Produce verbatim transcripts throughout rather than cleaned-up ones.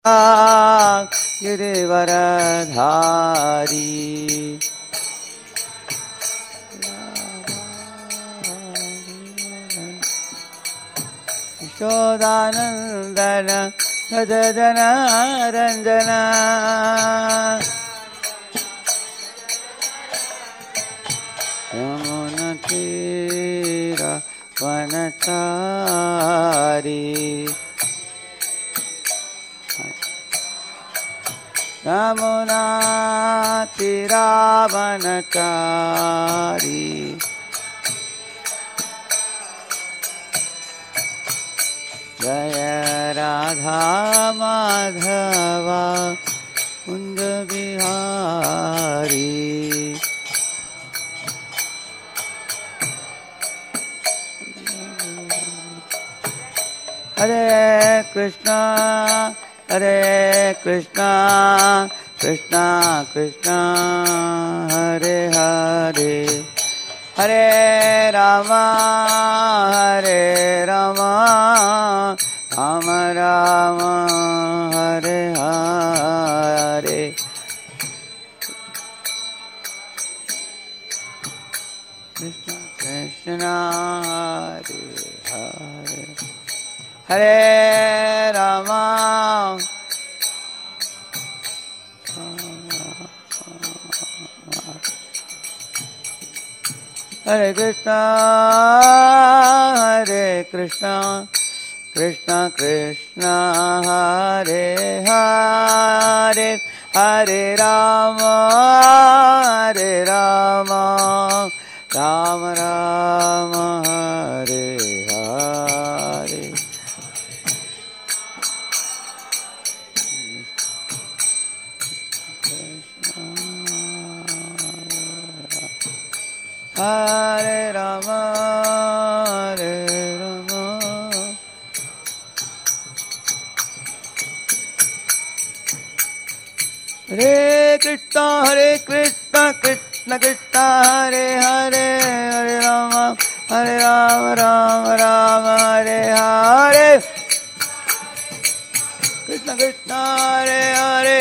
गिरिवरधारी यशोदानन्दन सदन रञ्जन यमुनतीरा वनचारी यमुना तीरा वनचारी जय राधा माधवा कुंज बिहारी हरे कृष्णा हरे कृष्णा कृष्णा कृष्णा हरे हरे हरे रामा हरे रामा राम राम हरे हरे कृष्ण कृष्ण हरे हरे हरे रामा हरे कृष्णा हरे कृष्णा कृष्णा कृष्णा हरे हरे हरे राम हरे राम राम राम हरे हरे हरे राम हरे राम हरे कृष्णा हरे कृष्णा कृष्ण कृष्णा हरे हरे हरे राम हरे राम राम राम हरे हरे कृष्ण कृष्ण हरे हरे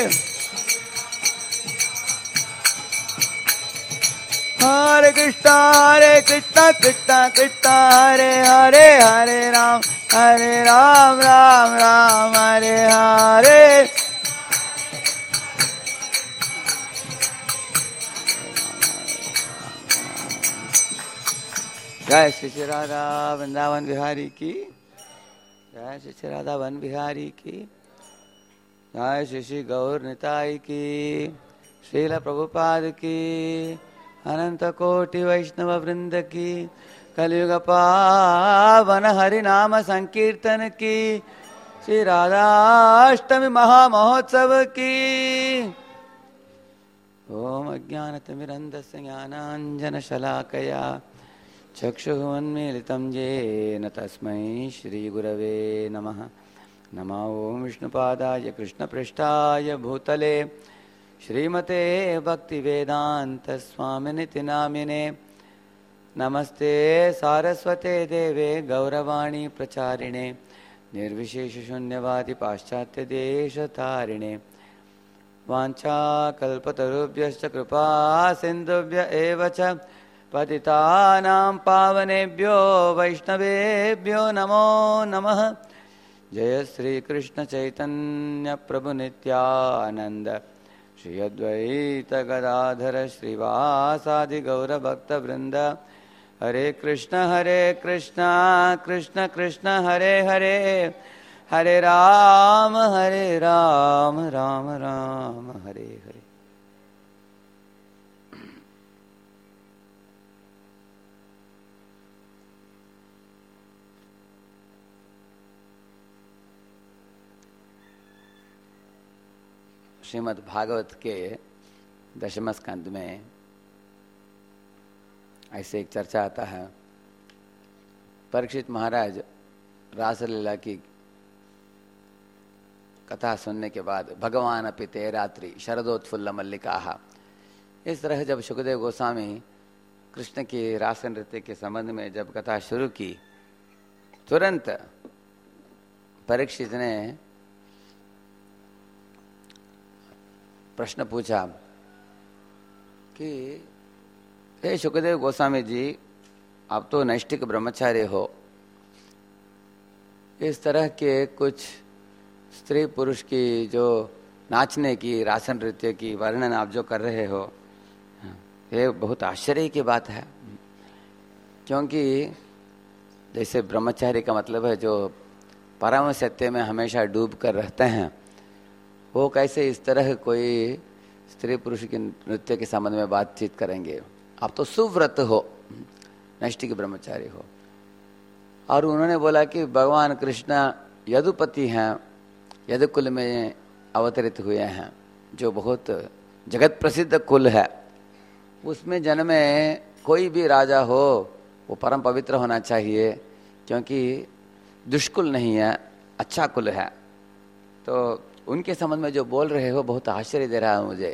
हरे कृष्णा हरे कृष्णा कृष्णा कृष्णा हरे हरे हरे राम हरे राम राम राम हरे हरे जय श्री श्री राधा वृंदावन बिहारी की जय श्री श्री राधा वन बिहारी की जय श्री श्री गौर निताई की श्रील प्रभुपाद की अनंत कोटि वैष्णव वृंद की कलयुग पावन हरि नाम संकीर्तन की श्री राधाष्टमी महामहोत्सव की ओम अज्ञानतिमिरन्धस्य ज्ञानाञ्जन शलाकया चक्षुरुन्मीलितं येन तस्मै श्रीगुरवे नमः। नमो ओं विष्णुपादाय कृष्णपृष्ठाय भूतले श्रीमते भक्तिवेदांत स्वामिनिति नामिने नमस्ते सारस्वते देवे गौरवाणी प्रचारिणे निर्विशेषशून्यवादी पाश्चात्यदेशतारिणे वाञ्छाकल्पतरुभ्यश्च कृपा सिन्धुभ्य एव च पतितानां पावनेभ्यो वैष्णवेभ्यो नमो नमः। जय श्री कृष्ण चैतन्य प्रभु नित्यानंद श्री अद्वैत गदाधर श्रीवासादि गौर भक्त वृंद हरे कृष्ण हरे कृष्ण कृष्ण कृष्ण हरे हरे हरे राम हरे राम राम राम हरे हरे। श्रीमद् भागवत के दशम स्कंद में ऐसे एक चर्चा आता है। परीक्षित महाराज रासलीला की कथा सुनने के बाद भगवान अपि ते रात्रि शरदोत्फुल्ल मल्लिकाहा, इस तरह जब सुखदेव गोस्वामी कृष्ण की रास नृत्य के संबंध में जब कथा शुरू की, तुरंत परीक्षित ने प्रश्न पूछा कि हे शुकदेव गोस्वामी जी, आप तो नैष्ठिक ब्रह्मचारी हो, इस तरह के कुछ स्त्री पुरुष की जो नाचने की, रासन नृत्य की वर्णन आप जो कर रहे हो, ये बहुत आश्चर्य की बात है। क्योंकि जैसे ब्रह्मचारी का मतलब है जो परम सत्य में हमेशा डूब कर रहते हैं, वो कैसे इस तरह कोई स्त्री पुरुष के नृत्य के संबंध में बातचीत करेंगे। आप तो सुव्रत हो, नैष्ठिक ब्रह्मचारी हो। और उन्होंने बोला कि भगवान कृष्ण यदुपति हैं, यदुकुल में अवतरित हुए हैं, जो बहुत जगत प्रसिद्ध कुल है। उसमें जन्मे कोई भी राजा हो वो परम पवित्र होना चाहिए, क्योंकि दुष्कुल नहीं है, अच्छा कुल है। तो उनके संबंध में जो बोल रहे हो बहुत आश्चर्य दे रहा है मुझे।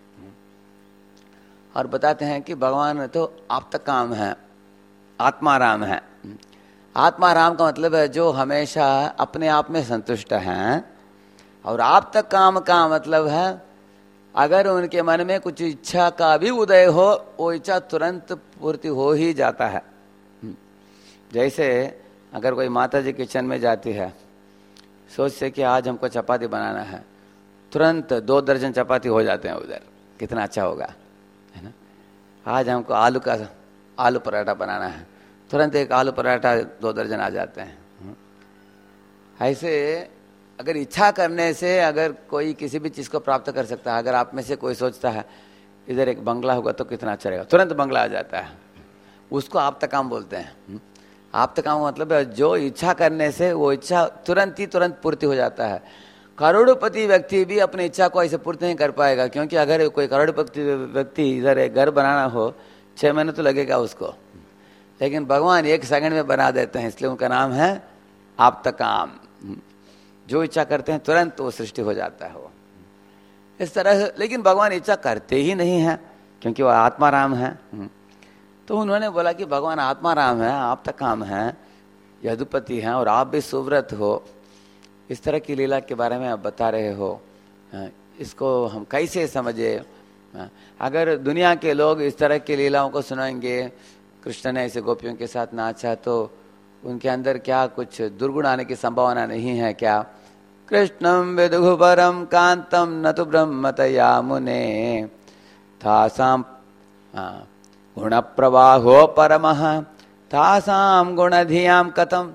और बताते हैं कि भगवान तो आप्तकाम है, आत्माराम है। आत्माराम का मतलब है जो हमेशा अपने आप में संतुष्ट हैं। और आप्तकाम का मतलब है अगर उनके मन में कुछ इच्छा का भी उदय हो, वो इच्छा तुरंत पूर्ति हो ही जाता है। जैसे अगर कोई माता जी किचन में जाती है, सोचते कि आज हमको चपाती बनाना है, तुरंत दो दर्जन चपाती हो जाते हैं उधर। कितना अच्छा होगा, है ना। आज हमको आलू का आलू पराठा बनाना है, तुरंत एक आलू पराठा दो दर्जन आ जाते हैं। ऐसे अगर इच्छा करने से अगर कोई किसी भी चीज़ को प्राप्त कर सकता है। अगर आप में से कोई सोचता है इधर एक बंगला होगा तो कितना अच्छा रहेगा, तुरंत बंगला आ जाता है। उसको आप्तकाम बोलते हैं। आप्तकाम मतलब है जो इच्छा करने से वो इच्छा तुरंत ही तुरंत पूर्ति हो जाता है। करोड़पति व्यक्ति भी अपनी इच्छा को ऐसे पूर्ति नहीं कर पाएगा, क्योंकि अगर कोई करोड़पति व्यक्ति इधर एक घर बनाना हो, छः महीने तो लगेगा उसको, लेकिन भगवान एक सेकंड में बना देते हैं। इसलिए उनका नाम है आप्तकाम। जो इच्छा करते हैं तुरंत वो सृष्टि हो जाता है वो इस तरह। लेकिन भगवान इच्छा करते ही नहीं है, क्योंकि वो आत्माराम है। तो उन्होंने बोला कि भगवान आत्माराम है, आप्तकाम है, यदुपति हैं, और आप भी सुव्रत हो। इस तरह की लीला के बारे में आप बता रहे हो, इसको हम कैसे समझे। अगर दुनिया के लोग इस तरह की लीलाओं को सुनाएंगे, कृष्ण ने ऐसे गोपियों के साथ नाचा, तो उनके अंदर क्या कुछ दुर्गुण आने की संभावना नहीं है क्या। कृष्णम विदुः परम कांतम न तो ब्रह्मतया मुने तासाम गुण प्रवाहो परमः तासाम गुणधियाम कथम।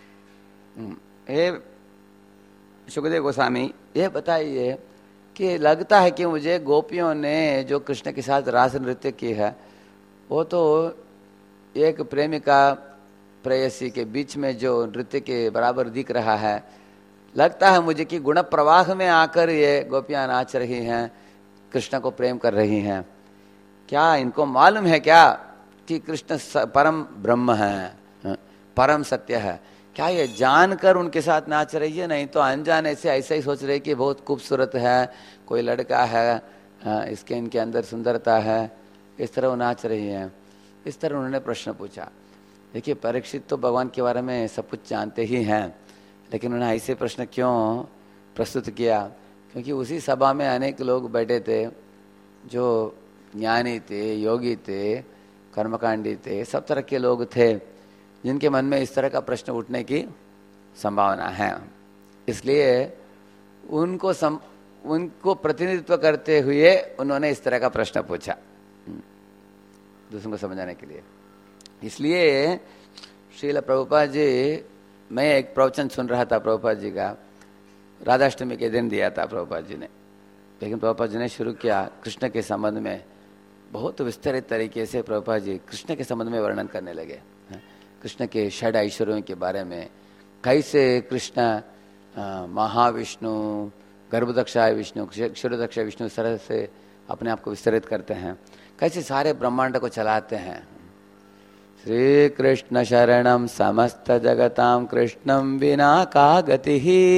हे शुकदेव गोस्वामी, ये बताइए कि लगता है कि मुझे गोपियों ने जो कृष्ण के साथ रास नृत्य की है, वो तो एक प्रेमिका प्रेयसी के बीच में जो नृत्य के बराबर दिख रहा है। लगता है मुझे कि गुण प्रवाह में आकर ये गोपियां नाच रही हैं, कृष्ण को प्रेम कर रही हैं। क्या इनको मालूम है क्या कि कृष्ण परम ब्रह्म है, परम सत्य है? क्या ये जानकर उनके साथ नाच रही है? नहीं तो अनजाने से ऐसा ही सोच रही कि बहुत खूबसूरत है, कोई लड़का है, इसके इनके अंदर सुंदरता है, इस तरह वो नाच रही है। इस तरह उन्होंने प्रश्न पूछा। देखिए, परीक्षित तो भगवान के बारे में सब कुछ जानते ही हैं, लेकिन उन्होंने ऐसे प्रश्न क्यों प्रस्तुत किया? क्योंकि उसी सभा में अनेक लोग बैठे थे जो ज्ञानी थे, योगी थे, कर्मकांडी थे, सब तरह के लोग थे जिनके मन में इस तरह का प्रश्न उठने की संभावना है। इसलिए उनको सम, उनको प्रतिनिधित्व करते हुए उन्होंने इस तरह का प्रश्न पूछा, दूसरों को समझाने के लिए। इसलिए श्रील प्रभुपाद जी, मैं एक प्रवचन सुन रहा था प्रभुपाद जी का, राधाष्टमी के दिन दिया था प्रभुपाद जी ने, लेकिन प्रभुपाद जी ने शुरू किया कृष्ण के संबंध में बहुत विस्तृत तरीके से। प्रभुपाद जी कृष्ण के संबंध में वर्णन करने लगे, कृष्ण के षड ऐश्वर्यों के बारे में, कैसे कृष्ण महाविष्णु, गर्भदक्षाय विष्णु, क्षीरोदक्षाय विष्णु इस तरह से अपने आप को विस्तृत करते हैं, कैसे सारे ब्रह्मांड को चलाते हैं। श्री कृष्ण शरणम समस्त जगताम कृष्णम विना का गति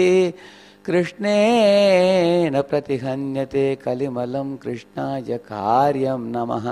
कृष्णे न प्रतिहन्यते कलिमलम कृष्णाय कार्यम नमः।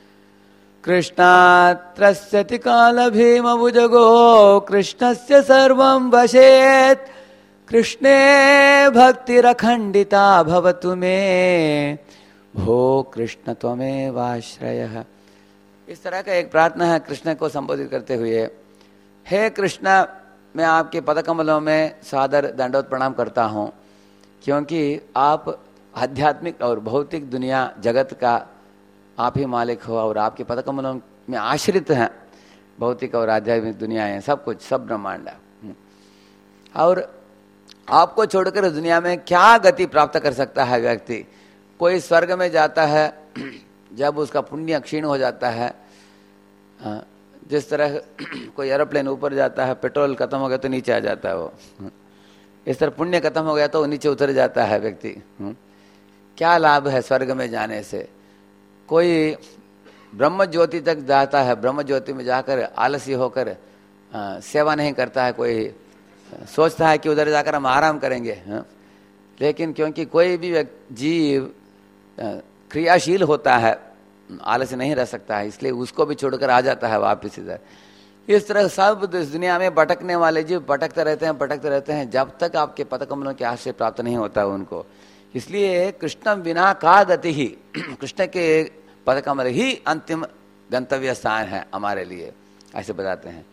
कृष्णात्रस्यति काल भीम भुजगो कृष्णस्य सर्वं वशेत् कृष्णे भक्तिरखंडिता भवतु मे भो कृष्ण त्वमेवाश्रयः। इस तरह का एक प्रार्थना है कृष्ण को संबोधित करते हुए। हे कृष्ण, मैं आपके पदकमलों में सादर दंडवत प्रणाम करता हूँ, क्योंकि आप आध्यात्मिक और भौतिक दुनिया जगत का आप ही मालिक हो और आपके पदकमलों में आश्रित हैं भौतिक और आध्यात्मिक दुनियाएं, सब कुछ, सब ब्रह्मांड है। और आपको छोड़कर इस दुनिया में क्या गति प्राप्त कर सकता है व्यक्ति? कोई स्वर्ग में जाता है जब उसका पुण्य क्षीण हो जाता है, जिस तरह कोई एरोप्लेन ऊपर जाता है, पेट्रोल खत्म हो गया तो नीचे आ जाता है वो, इस तरह पुण्य खत्म हो गया तो नीचे उतर जाता है व्यक्ति। क्या लाभ है स्वर्ग में जाने से? कोई ब्रह्म ज्योति तक जाता है, ब्रह्म ज्योति में जाकर आलसी होकर आ, सेवा नहीं करता है, कोई सोचता है कि उधर जाकर हम आराम करेंगे। हा? लेकिन क्योंकि कोई भी जीव क्रियाशील होता है, आलस्य नहीं रह सकता है, इसलिए उसको भी छोड़कर आ जाता है वापस इधर। इस तरह सब इस दुनिया में भटकने वाले जीव भटकते रहते हैं भटकते रहते हैं जब तक आपके पदकमलों के आश्रय प्राप्त नहीं होता है उनको। इसलिए कृष्ण बिना का गति ही, कृष्ण के पदकमल ही अंतिम गंतव्य स्थान है हमारे लिए, ऐसे बताते हैं।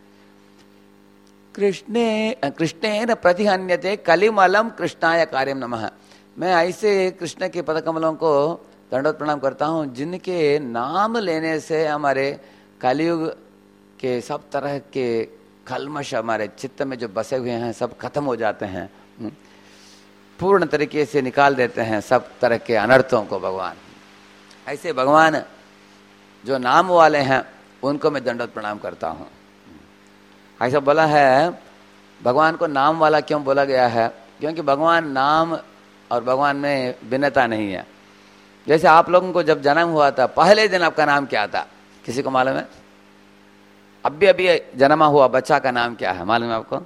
कृष्णे कृष्णेन प्रतिहन्यते कलिमलम कृष्णाय कार्यम नमः। मैं ऐसे कृष्ण के पदकमलों को दंडवत प्रणाम करता हूँ जिनके नाम लेने से हमारे कलियुग के सब तरह के कलमश हमारे चित्त में जो बसे हुए हैं सब खत्म हो जाते हैं, पूर्ण तरीके से निकाल देते हैं सब तरह के अनर्थों को भगवान। ऐसे भगवान जो नाम वाले हैं उनको मैं दंडवत प्रणाम करता हूँ। ऐसा बोला है, भगवान को नाम वाला क्यों बोला गया है? क्योंकि भगवान नाम और भगवान में भिन्नता नहीं है। जैसे आप लोगों को जब जन्म हुआ था, पहले दिन आपका नाम क्या था? किसी को मालूम है? अभी अभी जन्मा हुआ बच्चा का नाम क्या है, मालूम है आपको?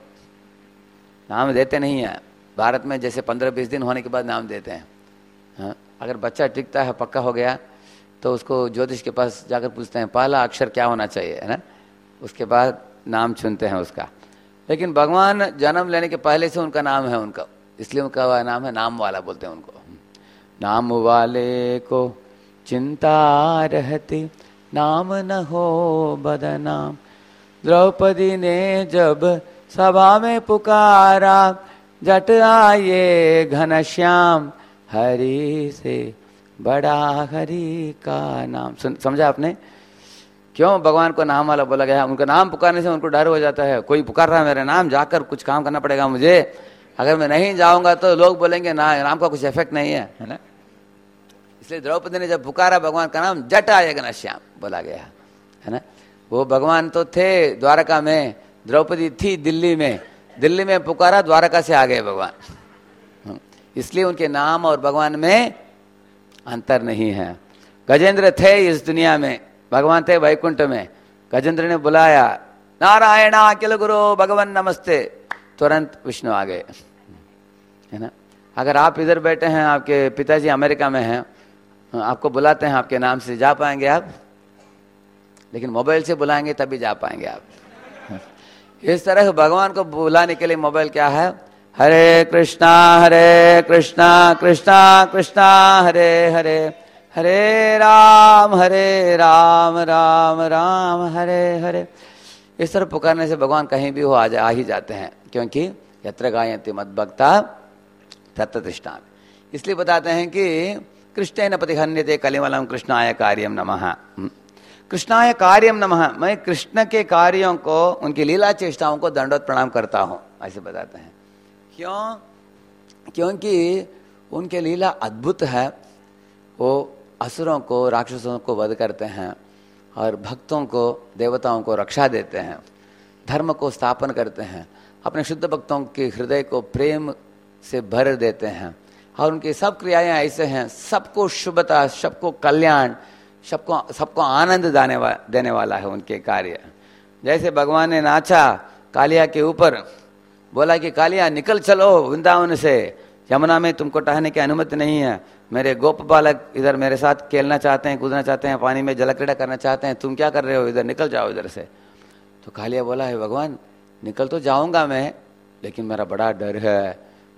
नाम देते नहीं है भारत में, जैसे पंद्रह बीस दिन होने के बाद नाम देते हैं। हाँ, अगर बच्चा टिकता है, पक्का हो गया, तो उसको ज्योतिष के पास जाकर पूछते हैं पहला अक्षर क्या होना चाहिए, है ना? उसके बाद नाम चुनते हैं उसका। लेकिन भगवान जन्म लेने के पहले से उनका नाम है उनका, इसलिए उनका नाम है नाम वाला बोलते हैं उनको। नाम वाले को चिंता रहती, नाम न हो बदनाम। द्रौपदी ने जब सभा में पुकारा, जट आए घनश्याम, हरि से बड़ा हरि का नाम। समझा आपने क्यों भगवान को नाम वाला बोला गया? उनका नाम पुकारने से उनको डर हो जाता है, कोई पुकार रहा है मेरा नाम, जाकर कुछ काम करना पड़ेगा मुझे, अगर मैं नहीं जाऊंगा तो लोग बोलेंगे ना नाम का कुछ इफेक्ट नहीं है, है ना? इसलिए द्रौपदी ने जब पुकारा भगवान का नाम, जट आए घनश्याम बोला गया, है ना? वो भगवान तो थे द्वारका में, द्रौपदी थी दिल्ली में, दिल्ली में पुकारा, द्वारका से आ गए भगवान। इसलिए उनके नाम और भगवान में अंतर नहीं है। गजेंद्र थे इस दुनिया में, भगवान थे वैकुंठ में, गजेंद्र ने बुलाया, नारायण अखिल गुरु भगवान नमस्ते, तुरंत विष्णु आ गए, है ना? अगर आप इधर बैठे हैं, आपके पिताजी अमेरिका में हैं, आपको बुलाते हैं आपके नाम से, जा पाएंगे आप? लेकिन मोबाइल से बुलाएंगे तभी जा पाएंगे आप। इस तरह भगवान को बुलाने के लिए मोबाइल क्या है? हरे कृष्णा हरे कृष्णा कृष्णा कृष्णा हरे हरे, हरे राम हरे राम राम राम हरे हरे। इस तरह पुकारने से भगवान कहीं भी हो आ, जा, आ ही जाते हैं, क्योंकि यत्र गायन्ति मद्भक्ता तत्र तिष्ठामि। इसलिए बताते हैं कि कृष्णेन प्रतिहन्यते कलिमलम कृष्णाय कार्यम नमः। कृष्णाय कार्यम नमः, मैं कृष्ण के कार्यों को, उनकी लीला चेष्टाओं को दंडवत प्रणाम करता हूँ, ऐसे बताते हैं। क्यों? क्योंकि उनके लीला अद्भुत है। वो असुरों को, राक्षसों को वध करते हैं और भक्तों को, देवताओं को रक्षा देते हैं, धर्म को स्थापन करते हैं, अपने शुद्ध भक्तों के हृदय को प्रेम से भर देते हैं। और उनकी सब क्रियाएं ऐसे हैं, सबको शुभता, सबको कल्याण, सबको सबको आनंद देने वा, देने वाला है उनके कार्य। जैसे भगवान ने नाचा कालिया के ऊपर, बोला कि कालिया निकल चलो वृंदावन से, यमुना में तुमको टहलने की अनुमति नहीं है, मेरे गोप बालक इधर मेरे साथ खेलना चाहते हैं, कूदना चाहते हैं, पानी में जल क्रीड़ा करना चाहते हैं, तुम क्या कर रहे हो, इधर निकल जाओ इधर से। तो कालिया बोला है भगवान निकल तो जाऊंगा मैं, लेकिन मेरा बड़ा डर है,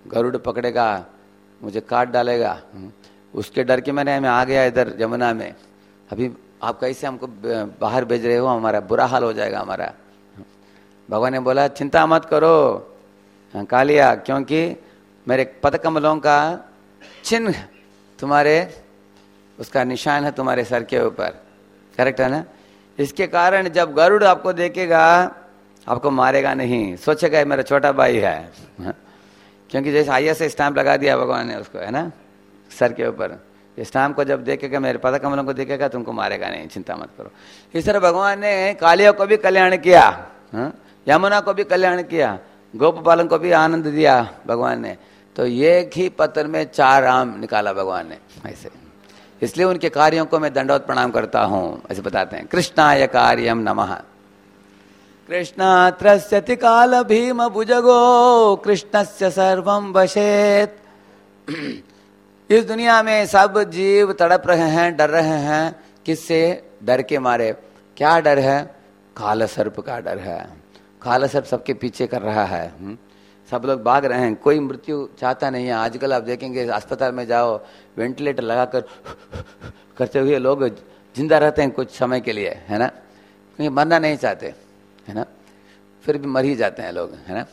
गरुड़ पकड़ेगा, मुझे काट डालेगा, उसके डर के मैंने मैं आ गया इधर यमुना में। अभी आप कैसे हमको बाहर भेज रहे हो, हमारा बुरा हाल हो जाएगा हमारा। भगवान ने बोला चिंता मत करो कालिया, क्योंकि मेरे पद कमलों का चिन्ह तुम्हारे, उसका निशान है तुम्हारे सर के ऊपर। करेक्ट है ना? इसके कारण जब गरुड़ आपको देखेगा आपको मारेगा नहीं, सोचेगा मेरा छोटा भाई है, क्योंकि जैसे आई एस स्टैंप लगा दिया भगवान ने उसको, है ना, सर के ऊपर। इस स्टैंप को जब देखेगा, मेरे पद कमलों को देखेगा, तुमको मारेगा नहीं, चिंता मत करो। इस तरह भगवान ने कालिया को भी कल्याण किया, यमुना को भी कल्याण किया, गोपालन को भी आनंद दिया भगवान ने। तो एक ही पत्र में चार आम निकाला भगवान ने ऐसे। इसलिए उनके कार्यों को मैं दंडवत प्रणाम करता हूँ, ऐसे बताते हैं। कृष्णाय कार्यम नमः। कृष्णा त्रस्यति काल भीम भुजगो, कृष्णस्य सर्वं वशेत। इस दुनिया में सब जीव तड़प रहे हैं, डर रहे हैं। किससे? डर के मारे। क्या डर है? काल सर्प का डर है। काल सर्प सबके पीछे कर रहा है, सब लोग भाग रहे हैं, कोई मृत्यु चाहता नहीं है। आजकल आप देखेंगे अस्पताल में जाओ, वेंटिलेटर लगाकर करते हुए लोग जिंदा रहते हैं कुछ समय के लिए, है ना, कहीं मरना नहीं चाहते, है ना, फिर भी मर ही जाते हैं लोग, है ना।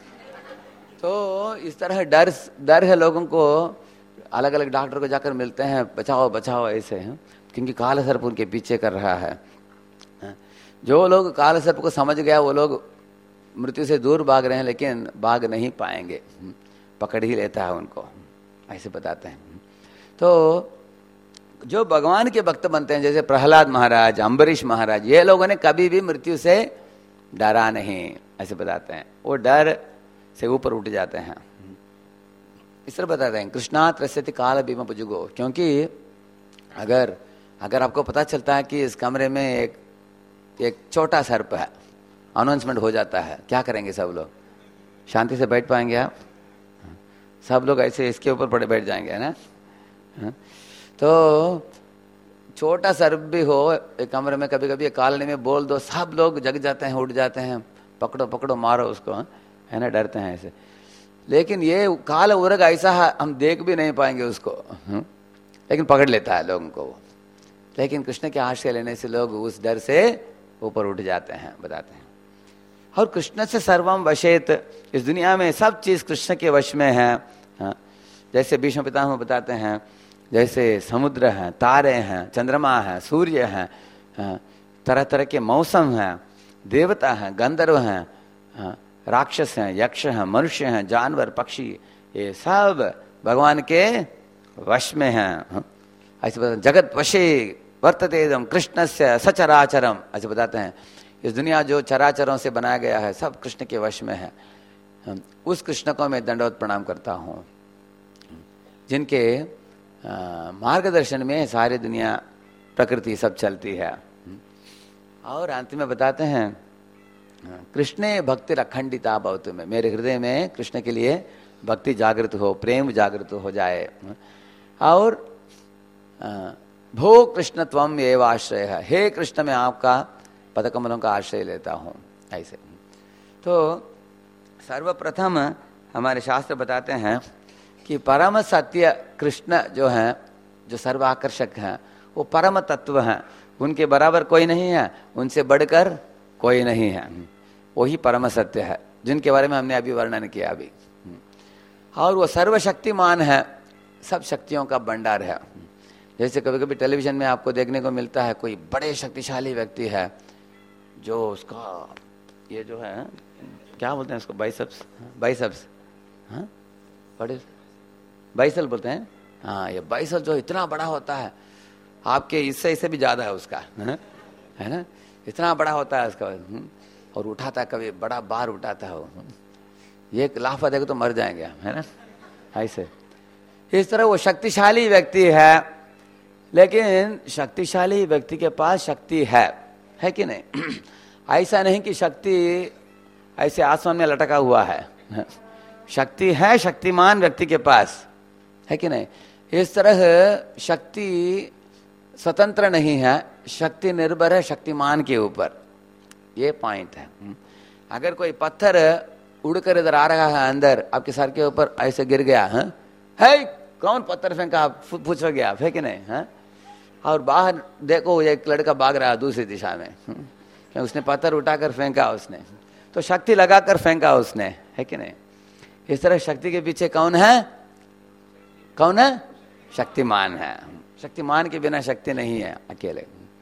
तो इस तरह डर डर है लोगों को, अलग अलग डॉक्टर को जाकर मिलते हैं, बचाओ बचाओ ऐसे, है, क्योंकि काल सर्प उनके पीछे कर रहा है। जो लोग काल सर्प को समझ गया वो लोग मृत्यु से दूर भाग रहे हैं, लेकिन भाग नहीं पाएंगे, पकड़ ही लेता है उनको, ऐसे बताते हैं। तो जो भगवान के भक्त बनते हैं, जैसे प्रहलाद महाराज, अम्बरीश महाराज, ये लोगों ने कभी भी मृत्यु से डरा नहीं, ऐसे बताते हैं। वो डर से ऊपर उठ जाते हैं। इस तरह बताते हैं कृष्णा त्रस्यति काल भीम भुजगो, क्योंकि अगर अगर आपको पता चलता है कि इस कमरे में एक एक छोटा सर्प है, अनाउंसमेंट हो जाता है, क्या करेंगे सब लोग? शांति से बैठ पाएंगे आप? सब लोग ऐसे इसके ऊपर पड़े बैठ जाएंगे, है ना। तो छोटा सर्प भी हो एक कमरे में, कभी कभी कॉलोनी में बोल दो, सब लोग जग जाते हैं, उठ जाते हैं, पकड़ो पकड़ो मारो उसको, है ना, डरते हैं ऐसे। लेकिन ये काल उर्ग ऐसा है, हम देख भी नहीं पाएंगे उसको, लेकिन पकड़ लेता है लोगों को। लेकिन कृष्ण के आश्रय लेने से लोग उस डर से ऊपर उठ जाते हैं, बताते हैं। और कृष्ण से सर्वम वशेत, इस दुनिया में सब चीज कृष्ण के वश में है। हाँ? जैसे भीष्म पितामह बताते हैं, जैसे समुद्र है, तारे हैं, चंद्रमा है, सूर्य है, हाँ? तरह तरह के मौसम हैं, देवता हैं, गंधर्व हैं, हाँ? राक्षस हैं, यक्ष हैं, मनुष्य हैं, जानवर, पक्षी, ये सब भगवान के वश में हैं। हाँ? ऐसे बताते, जगत वशे वर्तते इदं कृष्णस्य सचराचरम, ऐसे बताते हैं। इस दुनिया जो चराचरों से बनाया गया है सब कृष्ण के वश में है। उस कृष्ण को मैं दंडवत प्रणाम करता हूँ, जिनके मार्गदर्शन में सारी दुनिया प्रकृति सब चलती है। और अंत में बताते हैं कृष्णे भक्ति अखंडिता भवतु में, मेरे हृदय में कृष्ण के लिए भक्ति जागृत हो, प्रेम जागृत हो जाए। और भो कृष्ण त्वम एव आश्रय है, हे कृष्ण मैं आपका पद कमलों का आश्रय लेता हूँ, ऐसे। तो सर्वप्रथम हमारे शास्त्र बताते हैं कि परम सत्य कृष्ण जो हैं, जो सर्वाकर्षक हैं, वो परम तत्व हैं, उनके बराबर कोई नहीं है, उनसे बढ़कर कोई नहीं है, वही परम सत्य है, जिनके बारे में हमने अभी वर्णन किया अभी। और वो सर्वशक्तिमान है, सब शक्तियों का भंडार है। जैसे कभी कभी टेलीविजन में आपको देखने को मिलता है, कोई बड़े शक्तिशाली व्यक्ति है, जो उसका ये जो है क्या बोलते हैं उसको, बाइसेप्स, बाइसेप्स, हाँ बड़े बाइसल बोलते हैं, हाँ, ये बाइसल जो इतना बड़ा होता है, आपके इससे इससे भी ज्यादा है उसका, है ना, इतना बड़ा होता है उसका, और उठाता है, कभी बड़ा बार उठाता है वो, ये लाफा देखो तो मर जाएंगे, है ना, ऐसे। इस तरह वो शक्तिशाली व्यक्ति है। लेकिन शक्तिशाली व्यक्ति के पास शक्ति है, है कि नहीं? ऐसा नहीं कि शक्ति ऐसे आसमान में लटका हुआ है, शक्ति है शक्तिमान व्यक्ति के पास, है कि नहीं? इस तरह शक्ति स्वतंत्र नहीं है, शक्ति निर्भर है शक्तिमान के ऊपर, ये पॉइंट है। अगर कोई पत्थर उड़कर इधर आ रहा है अंदर, आपके सर के ऊपर ऐसे गिर गया, है, है कौन पत्थर फेंका, पूछ गया, फेंके नहीं, है? और बाहर देखो एक लड़का भाग रहा है दूसरी दिशा में, क्या उसने पत्थर उठाकर फेंका, उसने तो शक्ति लगाकर फेंका उसने, है कि नहीं? इस तरह शक्ति के पीछे कौन है? कौन है? शक्तिमान है। शक्तिमान के बिना शक्ति नहीं है अकेले।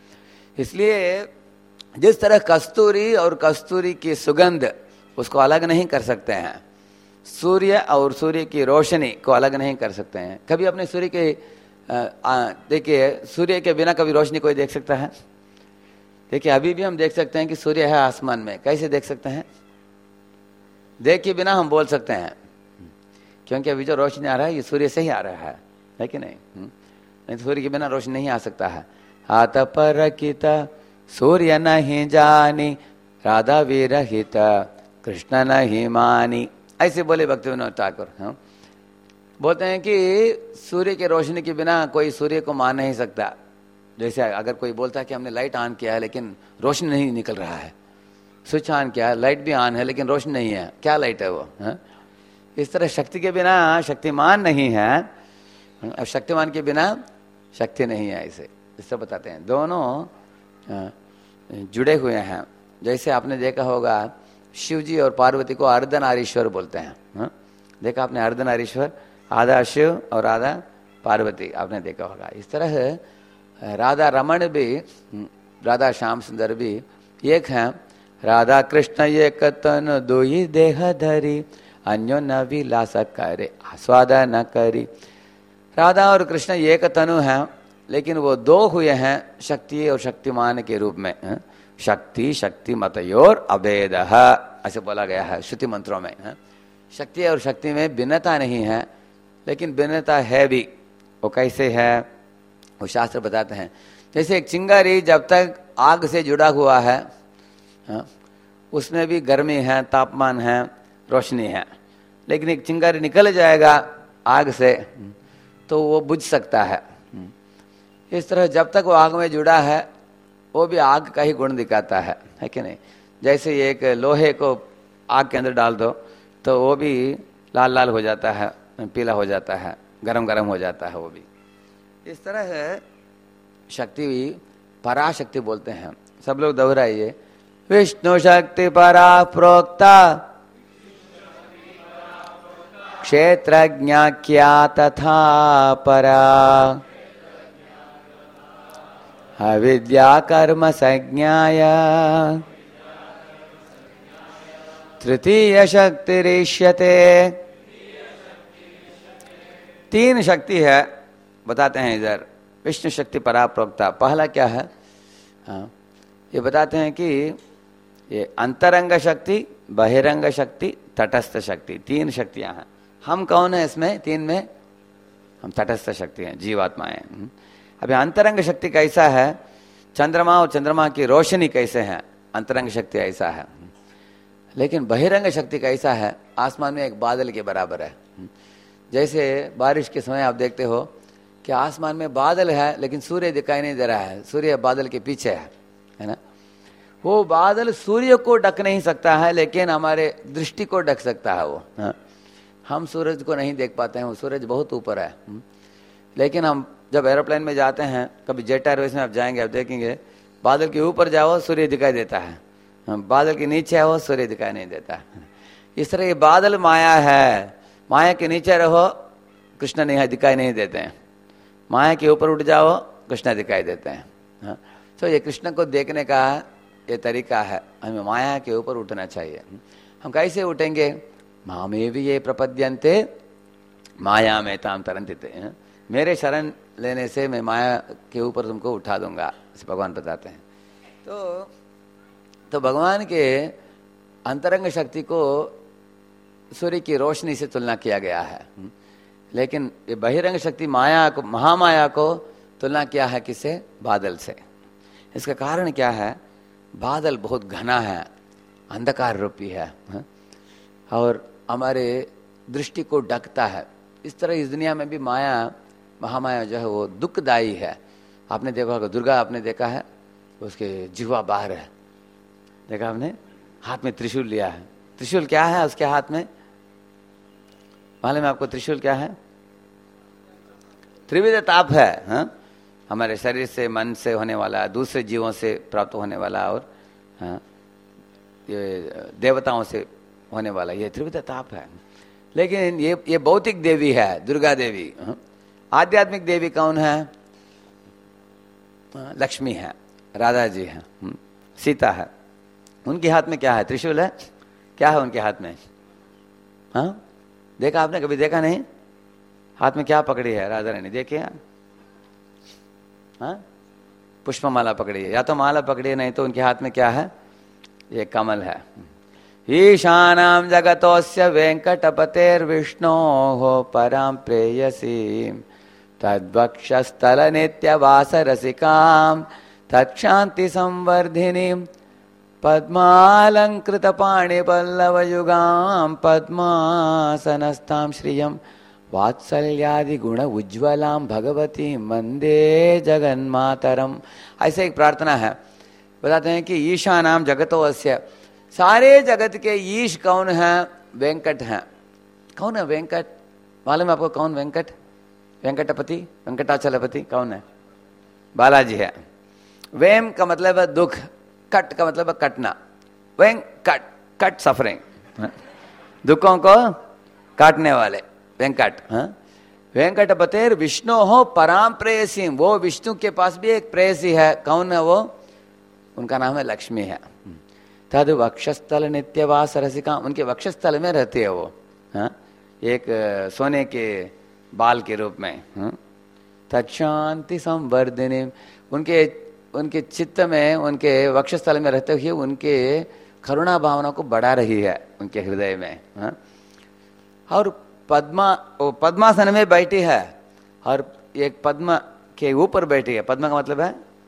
इसलिए जिस तरह कस्तूरी और कस्तूरी की सुगंध उसको अलग नहीं कर सकते हैं, सूर्य और सूर्य की रोशनी को अलग नहीं कर सकते हैं। कभी अपने सूर्य के देखिए, सूर्य के बिना कभी रोशनी कोई देख सकता है? देखिए अभी भी हम देख सकते हैं कि सूर्य है आसमान में, कैसे देख सकते हैं? देख के बिना हम बोल सकते हैं, क्योंकि अभी जो रोशनी आ रहा है ये सूर्य से ही आ रहा है, है कि नहीं? नहीं तो सूर्य के बिना रोशनी नहीं आ सकता है। हाथ पर रखिता सूर्य नहीं जानी, राधा विरहित कृष्ण नहीं मानी, ऐसे बोले भक्ति विनोद ठाकुर। हाँ, बोलते हैं कि सूर्य की रोशनी के बिना कोई सूर्य को मान नहीं सकता। जैसे अगर कोई बोलता है कि हमने लाइट ऑन किया है लेकिन रोशनी नहीं निकल रहा है, स्विच ऑन किया है, लाइट भी ऑन है लेकिन रोशनी नहीं है, क्या लाइट है वो? है? इस तरह शक्ति के बिना शक्तिमान नहीं है, और शक्तिमान के बिना शक्ति नहीं है। इसे इससे बताते हैं दोनों जुड़े हुए हैं। जैसे आपने देखा होगा शिव जी और पार्वती को अर्धनारीश्वर बोलते हैं। हा? देखा आपने अर्धनारीश्वर, आधा शिव और आधा पार्वती, आपने देखा होगा। इस तरह राधा रमण भी, राधा श्याम सुंदर भी एक हैं। राधा कृष्ण एक तन दो ही देह धरी, अन्यो न विलास करे आस्वाद न करी। राधा और कृष्ण एक तनु हैं, लेकिन वो दो हुए हैं शक्ति और शक्तिमान के रूप में। शक्ति शक्ति मतयोर अभेद, ऐसे बोला गया है श्रुति मंत्रों में। शक्ति और शक्ति में भिन्नता नहीं है, लेकिन भिन्नता है भी। वो कैसे है वो शास्त्र बताते हैं। जैसे एक चिंगारी जब तक आग से जुड़ा हुआ है, उसमें भी गर्मी है, तापमान है, रोशनी है, लेकिन एक चिंगारी निकल जाएगा आग से तो वो बुझ सकता है। इस तरह जब तक वो आग में जुड़ा है वो भी आग का ही गुण दिखाता है, है कि नहीं? जैसे एक लोहे को आग के अंदर डाल दो तो वो भी लाल लाल हो जाता है, पीला हो जाता है, गरम गरम हो जाता है वो भी। इस तरह है शक्ति पराशक्ति बोलते हैं। सब लोग दोहराइए, विष्णु शक्ति परा प्रोक्ता क्षेत्रज्ञाख्या तथा परा, अविद्या कर्म संज्ञाय तृतीय शक्ति रेष्यते। तीन शक्ति है बताते हैं इधर, विष्णु शक्ति परा प्रोक्ता। पहला क्या है? हाँ, ये बताते हैं कि ये अंतरंग शक्ति, बहिरंग शक्ति, तटस्थ शक्ति, तीन शक्तियां हैं। हम कौन है इसमें तीन में? हम तटस्थ शक्ति हैं, जीवात्माएं। अभी अंतरंग शक्ति कैसा है? चंद्रमा और चंद्रमा की रोशनी कैसे है, अंतरंग शक्ति ऐसा है। लेकिन बहिरंग शक्ति कैसा है? आसमान में एक बादल के बराबर है। जैसे बारिश के समय आप देखते हो कि आसमान में बादल है लेकिन सूर्य दिखाई नहीं दे रहा है, सूर्य बादल के पीछे है, है ना? वो बादल सूर्य को ढक नहीं सकता है, लेकिन हमारे दृष्टि को ढक सकता है वो। हाँ? हम सूरज को नहीं देख पाते हैं, वो सूरज बहुत ऊपर है। लेकिन हम जब एरोप्लेन में जाते हैं, कभी जेट एयरवेज में आप जाएंगे, आप देखेंगे बादल के ऊपर जाओ सूर्य दिखाई देता है, बादल के नीचे आओ सूर्य दिखाई नहीं देता है। इस तरह ये बादल माया है, माया के नीचे रहो कृष्ण नहीं दिखाई नहीं देते हैं, माया के ऊपर उठ जाओ कृष्ण दिखाई देते हैं। हाँ, तो ये कृष्ण को देखने का ये तरीका है, हमें माया के ऊपर उठना चाहिए। हम कैसे उठेंगे? मामे भी ये प्रपद्यन्ते माया में ताम तरंतिते, मेरे शरण लेने से मैं माया के ऊपर तुमको उठा दूंगा, ऐसे भगवान बताते हैं। तो तो भगवान के अंतरंग शक्ति को सूर्य की रोशनी से तुलना किया गया है, लेकिन ये बहिरंग शक्ति माया को, महामाया को तुलना किया है किससे? बादल से। इसका कारण क्या है? बादल बहुत घना है, अंधकार रूपी है, है? और हमारे दृष्टि को ढकता है। इस तरह इस दुनिया में भी माया, महामाया जो है वो दुखदायी है। आपने देखा होगा दुर्गा, आपने देखा है उसके जिह्वा बाहर है, देखा आपने? हाथ में त्रिशूल लिया है, त्रिशूल क्या है उसके हाथ में? मालूम है आपको त्रिशूल क्या है? त्रिविध ताप है। हाँ, हमारे शरीर से, मन से होने वाला, दूसरे जीवों से प्राप्त होने वाला, और हाँ, ये देवताओं से होने वाला, ये त्रिविध ताप है। लेकिन ये ये भौतिक देवी है, दुर्गा देवी। हाँ? आध्यात्मिक देवी कौन है? हाँ, लक्ष्मी है, राधा जी है, सीता है। उनके हाथ में क्या है? त्रिशूल है। क्या है उनके हाथ में? हाँ, देखा आपने? कभी देखा नहीं? हाथ में क्या पकड़ी है राधा रानी? देखे? हाँ, पुष्पमाला पकड़ी है, या तो माला पकड़ी है, नहीं तो उनके हाथ में क्या है? ये कमल है। ईशानां जगतोस्य वेंकटपतेर्विष्णोः परां प्रेयसी तद्वक्षस्थल नित्यवास रसिकां तत्क्षान्ति संवर्धिनीं पद्मालंकृत पाणिपल्लवयुगां पद्मासनस्थां श्रियं वात्सल्यादि गुण उज्ज्वलां भगवती वंदे जगन्मातरम। ऐसे एक प्रार्थना है। बताते हैं कि ईशानाम जगतो अस्य, सारे जगत के ईश कौन है? वेंकट हैं। कौन है वेंकट? मालूम है आपको कौन वेंकट? वेंकटपति, वेंकटाचलपति कौन है? बालाजी है। वेम का मतलब है दुख, कट का मतलब है कटना। वेंकट, कट सफरिंग, दुखों को काटने वाले वेंकट। हाँ? वेंकटपतेर विष्णु हो पराम प्रेयसी, वो विष्णु के पास भी एक प्रेयसी है। कौन है वो? उनका नाम है लक्ष्मी है। तद वक्षस्थल नित्यवास रसिका, उनके वक्षस्थल में रहती है वो। हाँ? एक सोने के बाल के रूप में। हाँ? तत्शांति संवर्धिनी, उनके उनके चित्त में, उनके वक्षस्थल में रहते हुए उनके करुणा भावना को बढ़ा रही है उनके हृदय में। हाँ? और पद्मा, वो पद्मासन में बैठी है, और एक पद्म के ऊपर बैठी है। पद्म का मतलब है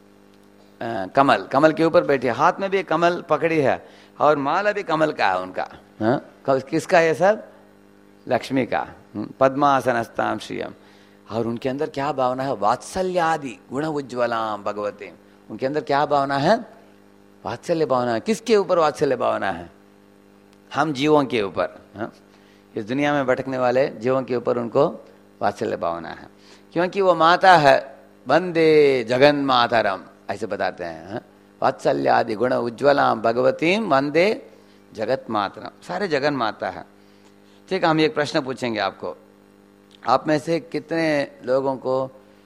आ, कमल, कमल के ऊपर बैठी है। हाथ में भी एक कमल पकड़ी है, और माला भी कमल का है उनका। हाँ? किसका? ये सब लक्ष्मी का। पद्मासनस्तां श्रियम। और उनके अंदर क्या भावना है? वात्सल्यादि गुण उज्ज्वलां भगवती। उनके अंदर क्या भावना है? वात्सल्य भावना है। किसके ऊपर वात्सल्य भावना है? हम जीवों के ऊपर। हाँ? इस दुनिया में भटकने वाले जीवों के ऊपर उनको वात्सल्य भावना है, क्योंकि वो माता है। वंदे जगन मातरम, ऐसे बताते हैं। हाँ? वात्सल्यादि गुण उज्ज्वलां भगवतीं वंदे जगत मातरम, सारे जगन माता है। ठीक है, हम एक प्रश्न पूछेंगे आपको। आप में से कितने लोगों को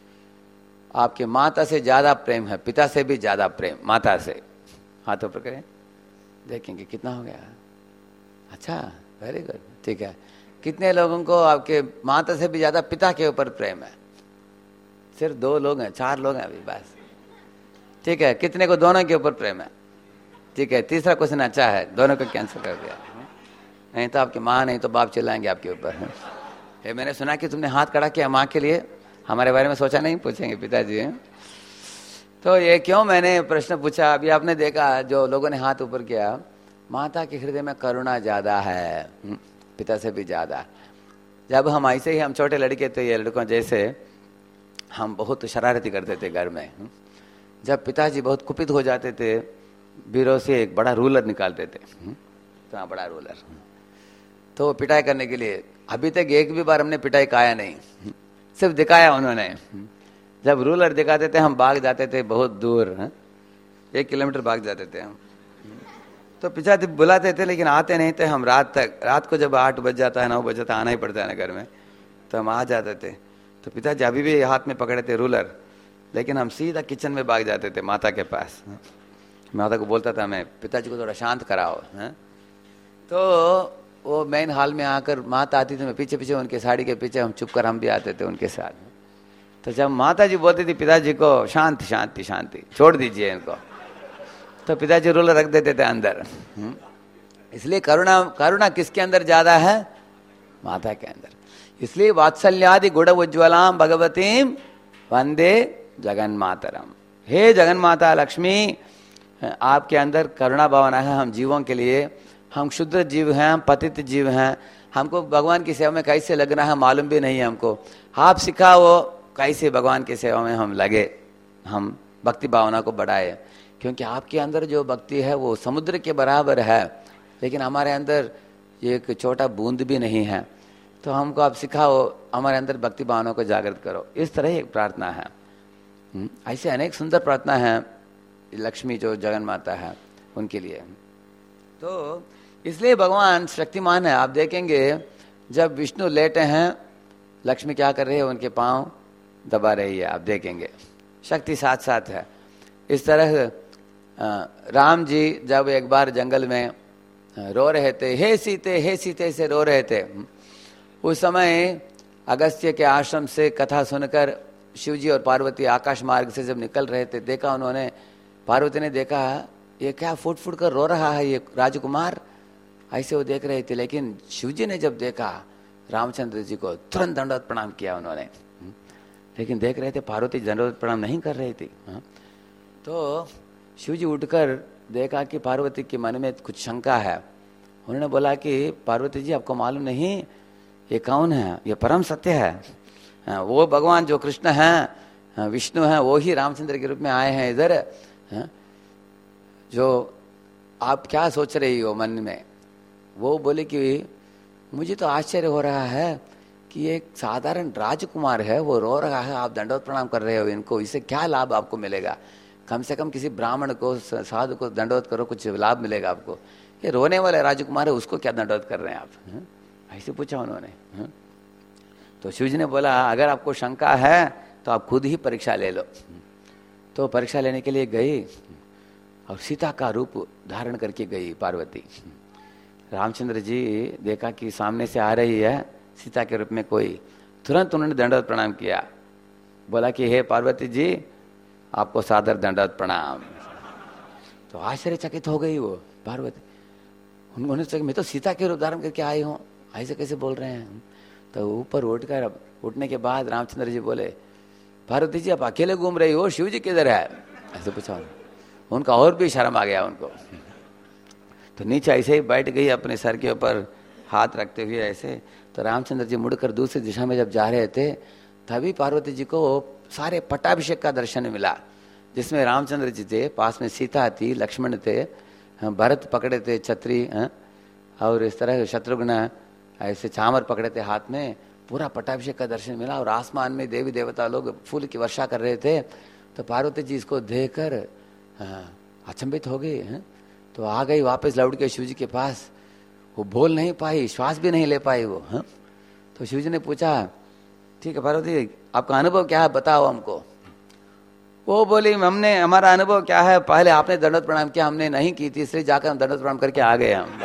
आपके माता से ज्यादा प्रेम है? पिता से भी ज्यादा प्रेम माता से? हाथों पर करें, देखेंगे कितना हो गया। अच्छा, वेरी गुड। ठीक है, कितने लोगों को आपके माता से भी ज्यादा पिता के ऊपर प्रेम है? सिर्फ दो लोग हैं, चार लोग हैं अभी बस। ठीक है, कितने को दोनों के ऊपर प्रेम है? ठीक है, तीसरा क्वेश्चन अच्छा है, दोनों को कैंसिल कर दिया। नहीं तो आपकी माँ नहीं तो बाप चिल्लाएंगे आपके ऊपर। ये मैंने सुना कि तुमने हाथ खड़ा किया माँ के लिए, हमारे बारे में सोचा नहीं? पूछेंगे पिताजी। तो ये क्यों मैंने प्रश्न पूछा? अभी आपने देखा जो लोगों ने हाथ ऊपर किया, माता के हृदय में करुणा ज्यादा है पिता से भी ज्यादा। जब हम ऐसे ही, हम छोटे लड़के थे, ये लड़कों जैसे, हम बहुत शरारती करते थे घर में। जब पिताजी बहुत कुपित हो जाते थे, बीरो से एक बड़ा रूलर निकालते थे, इतना बड़ा रूलर, तो पिटाई करने के लिए। अभी तक एक भी बार हमने पिटाई खाया नहीं, सिर्फ दिखाया उन्होंने। जब रूलर दिखाते थे हम भाग जाते थे बहुत दूर, एक किलोमीटर भाग जाते थे हम। तो पिताजी बुलाते थे लेकिन आते नहीं थे हम। रात तक, रात को जब आठ बज जाता है, नौ बज जाता है, आना ही पड़ता है ना घर में, तो हम आ जाते थे। तो पिताजी अभी भी हाथ में पकड़े थे रूलर, लेकिन हम सीधा किचन में भाग जाते थे माता के पास। माता को बोलता था मैं, पिताजी को थोड़ा शांत कराओ। है? तो वो मेन हॉल में आकर माता आती थी, मैं पीछे पीछे उनके साड़ी के पीछे हम चुप कर हम भी आते थे उनके साथ। तो जब माता जी बोलती थी पिताजी को शांति शांति शांति, छोड़ दीजिए इनको, तो पिताजी रूलर रख देते थे अंदर। इसलिए करुणा, करुणा किसके अंदर ज्यादा है? माता के अंदर। इसलिए वात्सल्यादि गुण उज्ज्वलां भगवतीं वंदे जगन मातरम। हे जगन माता लक्ष्मी, आपके अंदर करुणा भावना है हम जीवों के लिए। हम क्षुद्र जीव हैं, हम पतित जीव हैं, हमको भगवान की सेवा में कैसे लगना है मालूम भी नहीं है हमको। आप सिखाओ कैसे भगवान की सेवा में हम लगे, हम भक्ति भावना को बढ़ाए, क्योंकि आपके अंदर जो भक्ति है वो समुद्र के बराबर है। लेकिन हमारे अंदर एक छोटा बूंद भी नहीं है, तो हमको आप सिखाओ, हमारे अंदर भक्ति भावना को जागृत करो। इस तरह एक प्रार्थना है। ऐसे अनेक सुंदर प्रार्थना है लक्ष्मी जो जगन माता है उनके लिए। तो इसलिए भगवान शक्तिमान है। आप देखेंगे जब विष्णु लेटे हैं, लक्ष्मी क्या कर रही है, उनके पांव दबा रही है, आप देखेंगे शक्ति साथ साथ है। इस तरह राम जी जब एक बार जंगल में रो रहे थे, हे सीते हे सीते से रो रहे थे, उस समय अगस्त्य के आश्रम से कथा सुनकर शिवजी और पार्वती आकाश मार्ग से जब निकल रहे थे, देखा उन्होंने, पार्वती ने देखा ये क्या फुट फुट कर रो रहा है ये राजकुमार, ऐसे वो देख रहे थे। लेकिन शिवजी ने जब देखा रामचंद्र जी को, तुरंत दंडवत प्रणाम किया उन्होंने। लेकिन देख रहे थे पार्वती दंडवत प्रणाम नहीं कर रही थी। तो शिवजी उठकर देखा कि पार्वती के मन में कुछ शंका है। उन्होंने बोला कि पार्वती जी आपको मालूम नहीं ये कौन है, ये परम सत्य है, वो भगवान जो कृष्ण हैं, विष्णु हैं, वो ही रामचंद्र के रूप में आए हैं इधर। जो आप क्या सोच रही हो मन में? वो बोले कि मुझे तो आश्चर्य हो रहा है कि एक साधारण राजकुमार है, वो रो रहा है, आप दंडवत प्रणाम कर रहे हो इनको, इससे क्या लाभ आपको मिलेगा? कम से कम किसी ब्राह्मण को, साधु को दंडवत करो, कुछ लाभ मिलेगा आपको। ये रोने वाले राजकुमार है, उसको क्या दंडवत कर रहे हैं आप? ऐसे पूछा उन्होंने। तो शिवजी ने बोला अगर आपको शंका है तो आप खुद ही परीक्षा ले लो। तो परीक्षा लेने के लिए गई और सीता का रूप धारण करके गई पार्वती। रामचंद्र जी देखा कि सामने से आ रही है सीता के रूप में कोई, तुरंत उन्होंने दंडवत प्रणाम किया, बोला कि हे पार्वती जी आपको सादर दंडवत प्रणाम। तो आश्चर्यचकित हो गई वो पार्वती, उन्होंने सोचा मैं तो सीता के रूप धारण करके आई हूँ, ऐसे कैसे बोल रहे हैं? तो ऊपर उठकर, उठने के बाद रामचंद्र जी बोले पार्वती जी आप अकेले घूम रही हो, शिव जी किधर है? ऐसे पूछा। उनका और भी शर्म आ गया उनको। तो नीचे ऐसे ही बैठ गई अपने सर के ऊपर हाथ रखते हुए ऐसे। तो रामचंद्र जी मुड़कर दूसरी दिशा में जब जा रहे थे, तभी पार्वती जी को सारे पट्टाभिषेक का दर्शन मिला, जिसमें रामचंद्र जी थे, पास में सीता थी, लक्ष्मण थे, भरत पकड़े थे छत्री, और इस तरह शत्रुघ्न ऐसे चामर पकड़े थे हाथ में। पूरा पट्टाभिषेक का दर्शन मिला और आसमान में देवी देवता लोग फूल की वर्षा कर रहे थे। तो पार्वती जी इसको देखकर अचंभित हो गई। तो आ गई वापस लौट के शिव जी के पास। वो बोल नहीं पाई, श्वास भी नहीं ले पाई वो। हा? तो शिव जी ने पूछा ठीक है पार्वती आपका अनुभव क्या है बताओ हमको। वो बोली हमने, हमारा अनुभव क्या है, पहले आपने दंडवत प्रणाम किया, हमने नहीं की थी, इसलिए जाकर हम दंडवत प्रणाम करके आ गए हम।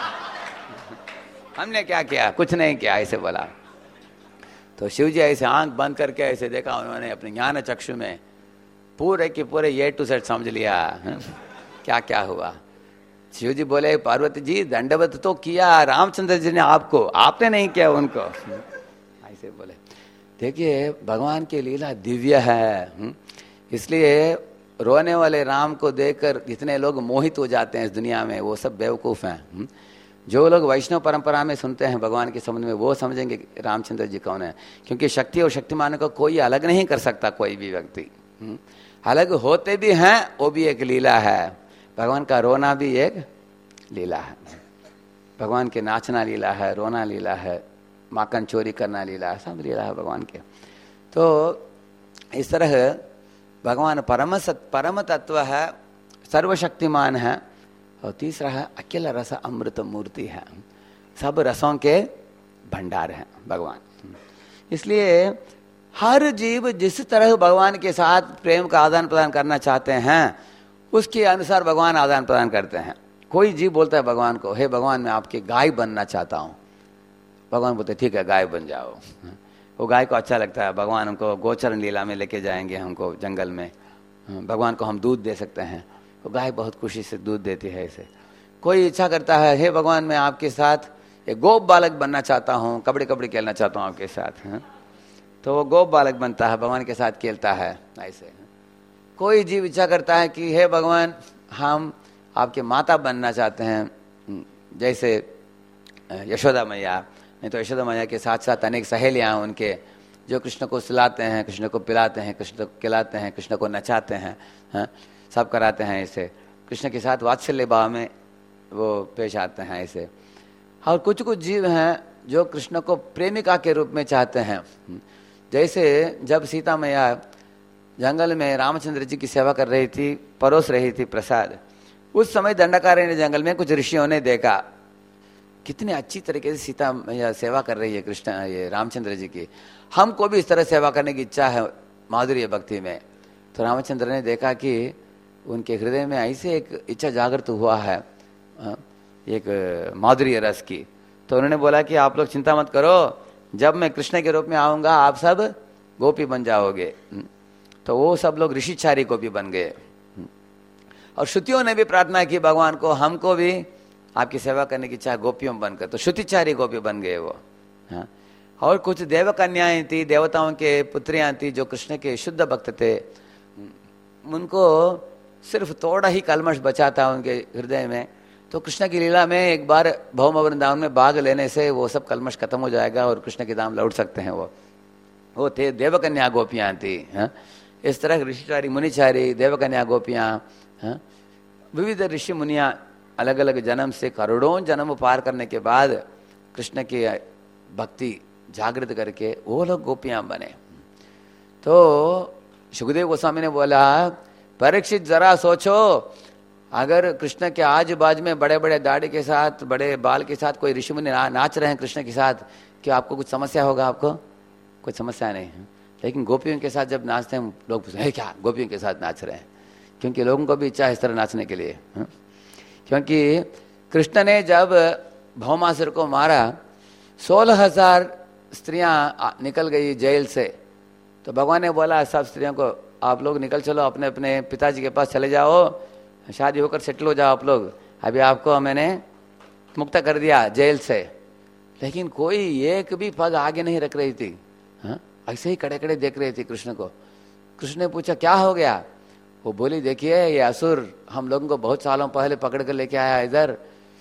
हमने क्या किया, कुछ नहीं किया, ऐसे बोला। तो शिव जी ऐसे आंख बंद करके ऐसे देखा उन्होंने अपने ज्ञान चक्षु में, पूरे के पूरे ए टू सेड समझ लिया है? क्या क्या हुआ। शिव जी बोले पार्वती जी दंडवत तो किया रामचंद्र जी ने आपको, आपने नहीं किया उनको। ऐसे बोले। देखिए भगवान की लीला दिव्य है, इसलिए रोने वाले राम को देखकर जितने लोग मोहित हो जाते हैं इस दुनिया में, वो सब बेवकूफ हैं। जो लोग वैष्णव परंपरा में सुनते हैं भगवान के संबंध में, वो समझेंगे रामचंद्र जी कौन है, क्योंकि शक्ति और शक्तिमान को कोई अलग नहीं कर सकता कोई भी व्यक्ति। अलग होते भी हैं वो भी एक लीला है। भगवान का रोना भी एक लीला है, भगवान के नाचना लीला है, रोना लीला है, माखन चोरी करना लीला है, सब लीला है भगवान के। तो इस तरह भगवान परम सत परम तत्व है, सर्वशक्तिमान है, और तीसरा है अकेला रस अमृत मूर्ति है, सब रसों के भंडार हैं भगवान। इसलिए हर जीव जिस तरह भगवान के साथ प्रेम का आदान प्रदान करना चाहते हैं उसके अनुसार भगवान आदान प्रदान करते हैं। कोई जीव बोलता है भगवान को हे भगवान मैं आपकी गाय बनना चाहता हूँ, भगवान बोलते ठीक है गाय बन जाओ। वो गाय को अच्छा लगता है, भगवान हमको गोचरण लीला में लेके जाएंगे हमको जंगल में, भगवान को हम दूध दे सकते हैं, वो गाय बहुत खुशी से दूध देती है। ऐसे कोई इच्छा करता है हे भगवान मैं आपके साथ एक गोप बालक बनना चाहता हूँ, कबड्डी कबड्डी खेलना चाहता हूँ आपके साथ, है? तो वो गोप बालक बनता है, भगवान के साथ खेलता है। ऐसे कोई जीव इच्छा करता है कि हे भगवान हम आपके माता बनना चाहते हैं, जैसे यशोदा मैया, नहीं तो यशोदा मैया के साथ साथ अनेक सहेलियाँ उनके जो कृष्ण को सुलाते हैं, कृष्ण को पिलाते हैं, कृष्ण को खिलाते हैं, कृष्ण को नचाते हैं, हाँ? सब कराते हैं। ऐसे कृष्ण के साथ वात्सल्य भाव में वो पेश आते हैं ऐसे। और कुछ कुछ जीव हैं जो कृष्ण को प्रेमिका के रूप में चाहते हैं। जैसे जब सीता मैया जंगल में रामचंद्र जी की सेवा कर रही थी, परोस रही थी प्रसाद, उस समय दंडकारण्य जंगल में कुछ ऋषियों ने देखा कितनी अच्छी तरीके से सीता मैया सेवा कर रही है कृष्ण ये रामचंद्र जी की, हमको भी इस तरह सेवा करने की इच्छा है माधुर्य भक्ति में। तो रामचंद्र ने देखा कि उनके हृदय में ऐसे एक इच्छा जागृत हुआ है एक माधुर्य रस की। तो उन्होंने बोला कि आप लोग चिंता मत करो, जब मैं कृष्ण के रूप में आऊँगा आप सब गोपी बन जाओगे। तो वो सब लोग ऋषिचारी गोपी बन गए। और श्रुतियों ने भी प्रार्थना की भगवान को, हमको भी आपकी सेवा करने की इच्छा गोपियों बनकर, तो श्रुतिचारी गोपी बन गए वो। हाँ। और कुछ देव कन्याएं थी, देवताओं के पुत्रियां थी जो कृष्ण के शुद्ध भक्त थे, उनको सिर्फ थोड़ा ही कलमश बचा था उनके हृदय में। तो कृष्ण की लीला में एक बार भौम वृंदावन में भाग लेने से वो सब कलमश खत्म हो जाएगा और कृष्ण के धाम लौट सकते हैं। वो वो थे देवकन्या गोपियां थी। हाँ। इस तरह ऋषिचारी मुनिचारी देवकन्या गोपियां, हाँ, विविध ऋषि मुनियां अलग अलग जन्म से करोड़ों जन्म पार करने के बाद कृष्ण की भक्ति जागृत करके वो लोग गोपियां बने। तो सुखदेव गोस्वामी ने बोला, परीक्षित जरा सोचो, अगर कृष्ण के आजू बाजू में बड़े बड़े दाढ़ी के साथ बड़े बाल के साथ कोई ऋषि मुनि ना, नाच रहे हैं कृष्ण के साथ, क्या आपको कुछ समस्या होगा? आपको कोई समस्या नहीं है। लेकिन गोपियों के साथ जब नाचते हैं लोग पूछते हैं क्या गोपियों के साथ नाच रहे हैं, क्योंकि लोगों को भी इच्छा है इस तरह नाचने के लिए। हा? क्योंकि कृष्ण ने जब भौमासुर को मारा, सोलह हजार स्त्रियां निकल गई जेल से। तो भगवान ने बोला सब स्त्रियों को, आप लोग निकल चलो, अपने अपने पिताजी के पास चले जाओ, शादी होकर सेटल हो जाओ आप लोग, अभी आपको मैंने मुक्त कर दिया जेल से। लेकिन कोई एक भी पग आगे नहीं रख रही थी। हाँ, ऐसे ही कड़े कड़े देख रहे थे कृष्ण को। कृष्ण ने पूछा क्या हो गया? वो बोली, देखिए ये असुर हम लोगों को बहुत सालों पहले पकड़ कर लेके आया इधर।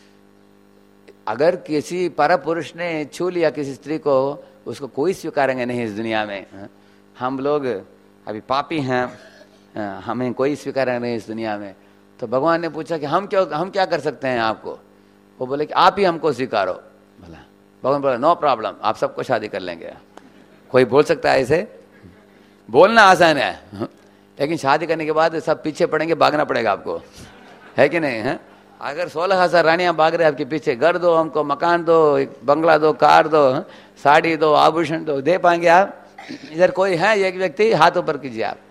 अगर किसी पर पुरुष ने छू लिया किसी स्त्री को, उसको कोई स्वीकारेंगे नहीं इस दुनिया में। हम लोग अभी पापी हैं, हमें कोई स्वीकारेंगे नहीं इस दुनिया में। तो भगवान ने पूछा कि हम क्यों हम क्या कर सकते हैं आपको? वो बोले कि आप ही हमको स्वीकारो। बोला भगवान बोला नो प्रॉब्लम, आप सबको शादी कर लेंगे। कोई बोल सकता है ऐसे? बोलना आसान है, लेकिन शादी करने के बाद सब पीछे पड़ेंगे, भागना पड़ेगा आपको, है कि नहीं? है अगर सोलह हजार रानियां भाग रहे आपके पीछे, घर दो हमको, मकान दो, बंगला दो, कार दो, साड़ी दो, आभूषण दो, दे पाएंगे आप? इधर कोई है एक व्यक्ति? हाथ ऊपर कीजिए आप।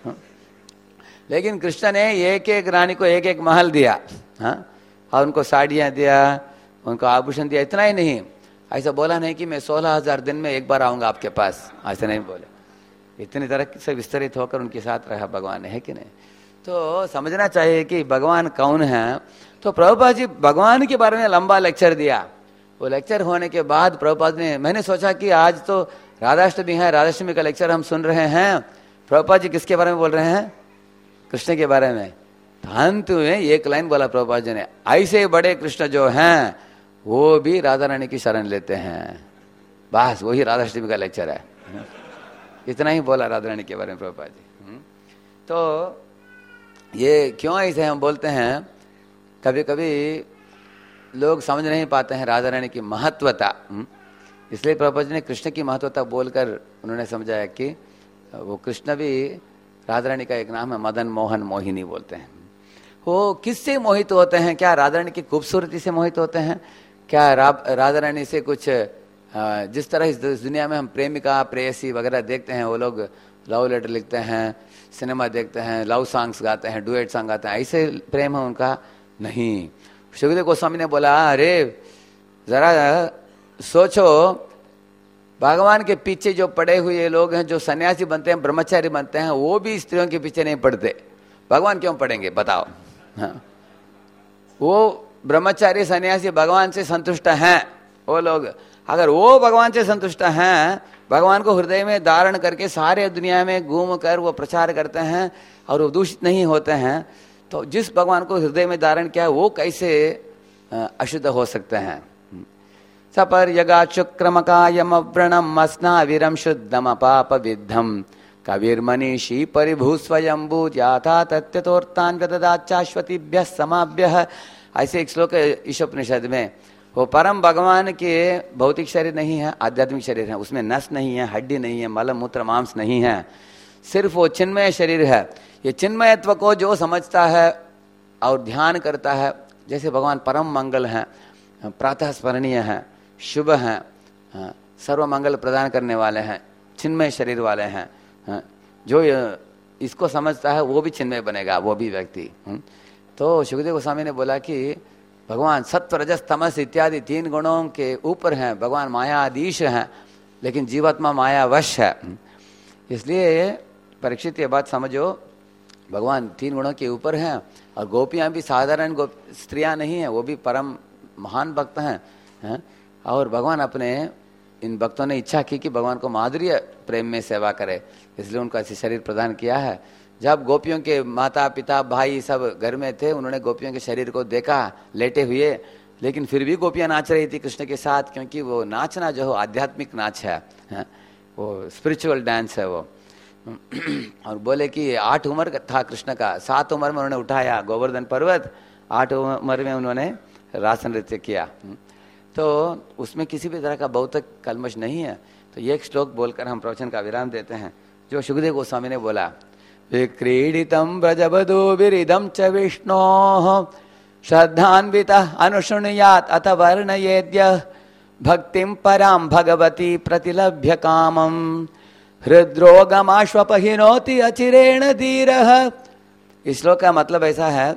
लेकिन कृष्ण ने एक एक रानी को एक एक महल दिया। हाँ, और उनको साड़ियाँ दिया, उनको आभूषण दिया। इतना ही नहीं, ऐसा बोला नहीं कि मैं सोलह हजार दिन में एक बार आऊँगा आपके पास, ऐसा नहीं बोले। इतनी तरह से विस्तरित होकर उनके साथ रहा भगवान ने, है कि नहीं? तो समझना चाहिए कि भगवान कौन है। तो प्रभुपाद जी भगवान के बारे में लंबा लेक्चर दिया। वो लेक्चर होने के बाद प्रभुपाद ने, मैंने सोचा कि आज तो राधाष्टमी है, राधाष्टमी का लेक्चर हम सुन रहे हैं, प्रभुपाद जी किसके बारे में बोल रहे हैं? कृष्ण के बारे में। अंत में एक लाइन बोला प्रभुपाद जी ने, ऐसे बड़े कृष्ण जो हैं वो भी राधा रानी की शरण लेते हैं। बस वही राधाष्टमी का लेक्चर है। इतना ही बोला राधा रानी के बारे में प्रभुपाद जी। तो ये क्यों ऐसे हम बोलते हैं, कभी कभी लोग समझ नहीं पाते हैं राधा रानी की महत्वता, इसलिए प्रभुपाद जी ने कृष्ण की महत्वता बोलकर उन्होंने समझाया कि वो कृष्ण भी राधा रानी का एक नाम है, मदन मोहन मोहिनी बोलते हैं। वो किससे मोहित होते हैं? क्या राधा रानी की खूबसूरती से मोहित होते हैं? क्या राधा रानी से कुछ जिस तरह इस दुनिया में हम प्रेमिका प्रेयसी वगैरह देखते हैं, वो लोग लव लेटर लिखते हैं, सिनेमा देखते हैं, लव सॉन्ग्स गाते हैं, डुएट सॉन्ग गाते हैं, ऐसे प्रेम है उनका? नहीं। सुखदेव गोस्वामी ने बोला, अरे जरा सोचो, भगवान के पीछे जो पड़े हुए लोग हैं, जो सन्यासी बनते हैं, ब्रह्मचारी बनते हैं, वो भी स्त्रियों के पीछे नहीं पड़ते। भगवान क्यों पड़ेंगे बताओ? हाँ, वो ब्रह्मचारी सन्यासी भगवान से संतुष्ट हैं। वो लोग अगर वो भगवान से संतुष्ट हैं, भगवान को हृदय में धारण करके सारे दुनिया में घूम कर वो प्रचार करते हैं और वो दूषित नहीं होते हैं, तो जिस भगवान को हृदय में धारण किया वो कैसे अशुद्ध हो सकते हैं? सपर यगा शुक्रमकायम व्रणम अस्नाविरम शुद्धम पाप विद्धम कविर्मनीषी परिभू स्वयंभू याथा तत्त्वतोर्तान व्यददाचाश्वतीभ्यः समाभ्यः ऐसे एक श्लोक है ईशोपनिषद में, वो परम भगवान के भौतिक शरीर नहीं है, आध्यात्मिक शरीर है, उसमें नस नहीं है, हड्डी नहीं है, मल मूत्र मांस नहीं है, सिर्फ वो चिन्मय शरीर है। ये चिन्मयत्व को जो समझता है और ध्यान करता है, जैसे भगवान परम मंगल हैं, प्रातः स्मरणीय हैं, शुभ हैं, सर्व मंगल प्रदान करने वाले हैं, चिन्मय शरीर वाले हैं, जो इसको समझता है वो भी चिन्मय बनेगा, वो भी व्यक्ति। तो सुखदेव गोस्वामी ने बोला कि भगवान सत्व रजस तमस इत्यादि तीन गुणों के ऊपर हैं, भगवान मायाधीश हैं, लेकिन जीवात्मा मायावश है। इसलिए परीक्षित ये बात समझो, भगवान तीन गुणों के ऊपर हैं और गोपियां भी साधारण गोप स्त्रियां नहीं हैं, वो भी परम महान भक्त हैं, हैं? और भगवान अपने इन भक्तों ने इच्छा की कि भगवान को माधुर्य प्रेम में सेवा करे, इसलिए उनका ऐसे शरीर प्रदान किया है। जब गोपियों के माता पिता भाई सब घर में थे, उन्होंने गोपियों के शरीर को देखा लेटे हुए, लेकिन फिर भी गोपियां नाच रही थी कृष्ण के साथ, क्योंकि वो नाचना जो है आध्यात्मिक नाच है, है? वो स्पिरिचुअल डांस है वो। और बोले कि आठ उम्र था कृष्ण का, सात उम्र में उन्होंने उठाया गोवर्धन पर्वत, आठ उम्र में उन्होंने रास नृत्य किया। तो उसमें किसी भी तरह का भौतिक कलमश नहीं है। तो ये एक श्लोक बोलकर हम प्रवचन का विराम देते हैं, जो सुखदेव गोस्वामी ने बोला, विक्रीडितम ब्रजबधूभिरिदं च विष्णोः श्रद्धान्वितः अनुशृणुयात् अथ वर्णयेद्यः भक्तिं परां भगवती प्रतिलभ्य कामं हृद्रोगमाश्वपहिनोति अचिरेण धीरः। इस श्लोक का मतलब ऐसा है,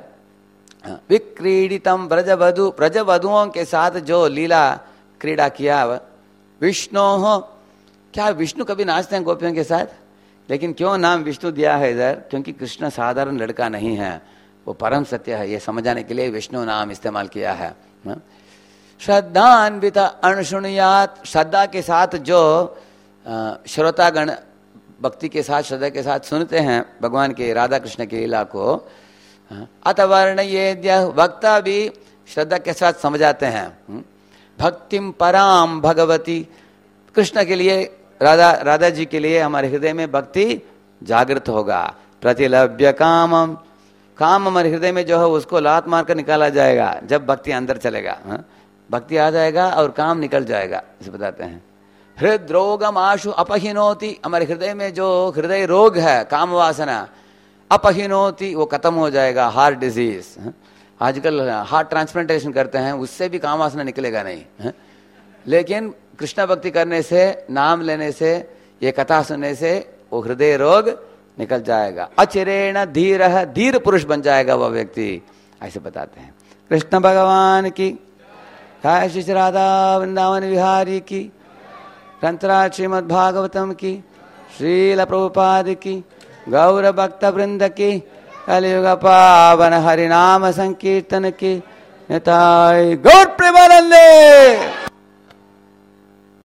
विक्रीडितम ब्रजवधु, ब्रजवधुओं के साथ जो लीला क्रीड़ा किया, विष्णोः, क्या विष्णु कभी नाचते हैं गोपियों के साथ? लेकिन क्यों नाम विष्णु दिया है इधर? क्योंकि कृष्ण साधारण लड़का नहीं है, वो परम सत्य है, ये समझाने के लिए विष्णु नाम इस्तेमाल किया है। श्रद्धान्वित अणुशुणुयात्, श्रद्धा के साथ जो श्रोतागण भक्ति के साथ श्रद्धा के साथ सुनते हैं भगवान के राधा कृष्ण की लीला को, अथ वर्णयेद्य, वक्ता भी श्रद्धा के साथ समझाते हैं। भक्तिम पराम भगवती, कृष्ण के लिए, राधा राधा जी के लिए हमारे हृदय में भक्ति जागृत होगा। प्रतिलभ्य कामम, काम हमारे हृदय में जो है उसको लात मार कर निकाला जाएगा जब भक्ति अंदर चलेगा। हा? भक्ति आ जाएगा और काम निकल जाएगा, इसे बताते हैं। हृद्रोगम आशु अपहिनोति, हमारे हृदय में जो हृदय रोग है काम वासना, अपहिनोति, वो खत्म हो जाएगा। हार्ट डिजीज, आजकल हार्ट ट्रांसप्लांटेशन करते हैं, उससे भी काम वासना निकलेगा नहीं, है? लेकिन कृष्ण भक्ति करने से, नाम लेने से, ये कथा सुनने से वो हृदय रोग निकल जाएगा। अचिरेण धीर, धीर पुरुष बन जाएगा वह व्यक्ति, ऐसे बताते हैं। कृष्ण भगवान की जय, श्री राधा वृंदावन विहारी की, ग्रंथराज श्रीमद् भागवतम की, श्रील प्रभुपाद की, गौर भक्त वृंद की, कलियुग पावन हरिनाम संकीर्तन की, निताय गौर प्रेमानंदे।